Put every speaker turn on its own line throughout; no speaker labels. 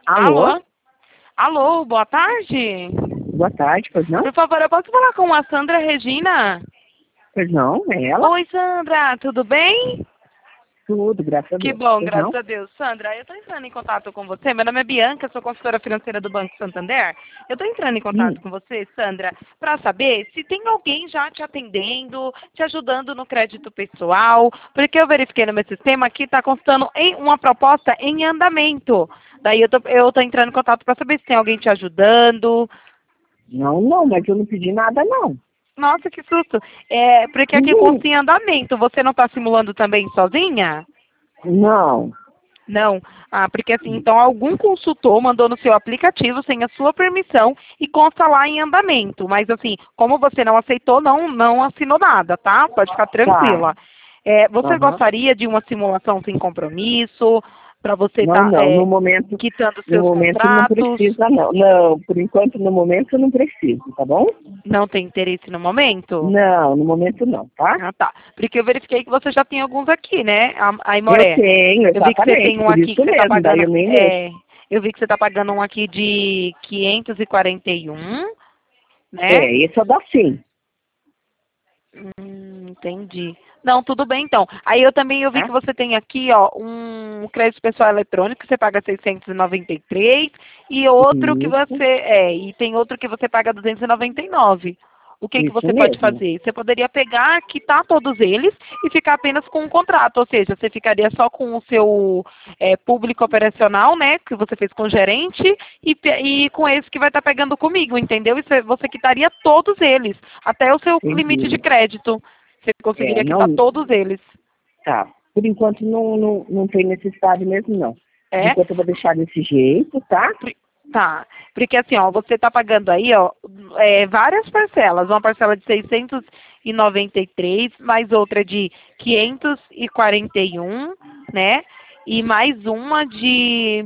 Alô?
Alô? Alô, boa tarde.
Boa tarde, pois não?
Por favor, eu posso falar com a Sandra Regina?
Pois não, é ela?
Oi, Sandra, tudo bem?
Tudo, graças a
Que
Deus.
bom,
Pois
graças
não?
a Deus. Sandra, eu estou entrando em contato com você. Meu nome é Bianca, sou consultora financeira do Banco Santander. Eu estou entrando em contato com você, Sandra, para saber se tem alguém já te atendendo, te ajudando no crédito pessoal, porque eu verifiquei no meu sistema que está constando em uma proposta em andamento. Daí eu tô entrando em contato para saber se tem alguém te ajudando.
Não, mas eu não pedi nada, não.
Nossa, que susto. É, porque aqui consta
Ninguém.
em andamento. Você não está simulando também sozinha?
Não.
Não. Ah, porque assim, então algum consultor mandou no seu aplicativo sem a sua permissão e consta lá em andamento. Mas assim, como você não aceitou, não assinou nada, tá? Pode ficar
Tá.
tranquila. É, você
Aham.
gostaria de uma simulação sem compromisso, para você
Não,
estar
não.
quitando
No
seus
momento não
contratos?
precisa, não. Não, por enquanto, no momento eu não preciso, tá bom?
Não tem interesse no momento?
Não, no momento não, tá?
Ah, tá. Porque eu verifiquei que você já tem alguns aqui, né, a
Eu
Aimoré?
tenho,
Eu vi que você tem
exatamente,
um
por
aqui que
isso
você está
mesmo, daí
pagando.
eu nem mexo.
Eu vi que você está pagando um aqui de 541, né?
Esse eu dou sim,
Entendi. Não, tudo bem então. Aí eu vi que
tá?
você tem aqui, ó, um crédito pessoal eletrônico que você paga 693 e outro que
Isso,
e tem outro que você paga 299. O que
isso
você pode
mesmo.
fazer? Você poderia pegar, quitar todos eles e ficar apenas com um contrato, ou seja, você ficaria só com o seu público operacional, né, que você fez com o gerente e com esse que vai estar pegando comigo, entendeu? E você quitaria todos eles, até o seu limite de
Entendi.
crédito. Você conseguiria quitar
Não,
todos eles.
tá. Por enquanto não tem necessidade mesmo, não. Por
É?
enquanto eu vou deixar desse jeito, tá?
Tá. Porque assim, ó, você tá pagando aí, ó, várias parcelas. Uma parcela de 693, mais outra de 541, né? E mais uma de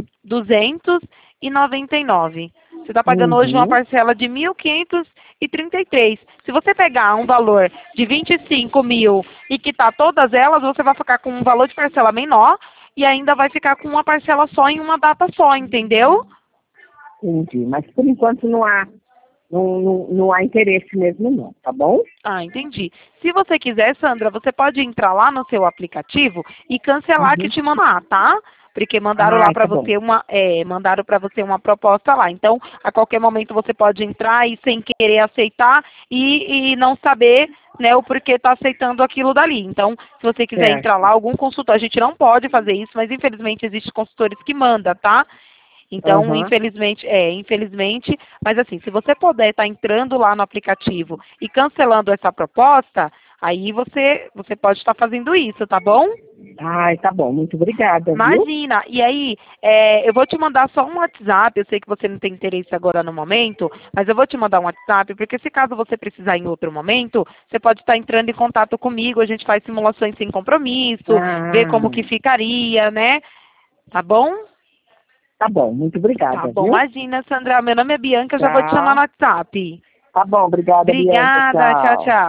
299. Você está pagando hoje uma
Uhum.
parcela de 1.533. Se você pegar um valor de 25 mil e quitar todas elas, você vai ficar com um valor de parcela menor e ainda vai ficar com uma parcela só em uma data só, entendeu?
Entendi. Mas por enquanto não há interesse mesmo, não, tá bom?
Ah, entendi. Se você quiser, Sandra, você pode entrar lá no seu aplicativo e cancelar que
Uhum.
te mandar, tá? Porque mandaram lá
Ai,
para
tá bom.
você mandaram para você uma proposta lá. Então, a qualquer momento você pode entrar e sem querer aceitar e não saber, né, o porquê tá aceitando aquilo dali. Então, se você quiser entrar lá,
Certo.
algum consultor, a gente não pode fazer isso, mas infelizmente existem consultores que mandam, tá? Então,
Aham.
infelizmente, mas assim, se você puder estar entrando lá no aplicativo e cancelando essa proposta, aí você pode estar fazendo isso, tá bom?
Ai, tá bom. Muito obrigada, viu?
Imagina, e aí, eu vou te mandar só um WhatsApp, eu sei que você não tem interesse agora no momento, mas eu vou te mandar um WhatsApp, porque se caso você precisar em outro momento, você pode estar entrando em contato comigo, a gente faz simulações sem compromisso, vê como que
Ah,
ficaria, né? Tá bom?
tá bom. Muito
Tá
obrigada,
bom,
viu?
imagina, Sandra. Meu nome é Bianca, eu já vou te chamar no
Tchau.
WhatsApp.
Tá bom, obrigada, Bianca.
Obrigada, tchau,
Tchau.
tchau.